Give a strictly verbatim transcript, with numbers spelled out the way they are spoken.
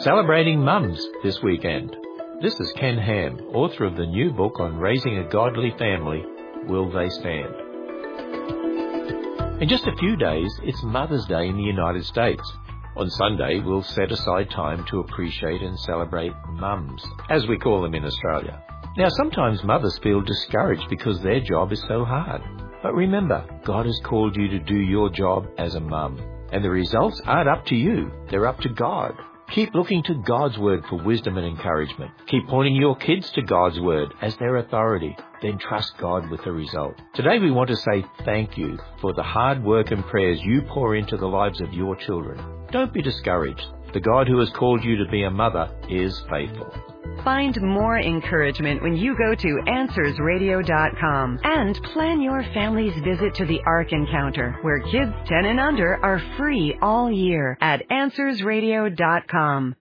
celebrating mums this weekend. This is Ken Ham, author of the new book on raising a godly family, Will They Stand? In just a few days, it's Mother's Day in the United States. On Sunday, we'll set aside time to appreciate and celebrate mums, as we call them in Australia. Now, sometimes mothers feel discouraged because their job is so hard. But remember, God has called you to do your job as a mum. And the results aren't up to you, they're up to God. Keep looking to God's Word for wisdom and encouragement. Keep pointing your kids to God's Word as their authority. Then trust God with the result. Today we want to say thank you for the hard work and prayers you pour into the lives of your children. Don't be discouraged. The God who has called you to be a mother is faithful. Find more encouragement when you go to answers radio dot com and plan your family's visit to the Ark Encounter, where kids ten and under are free all year at answers radio dot com.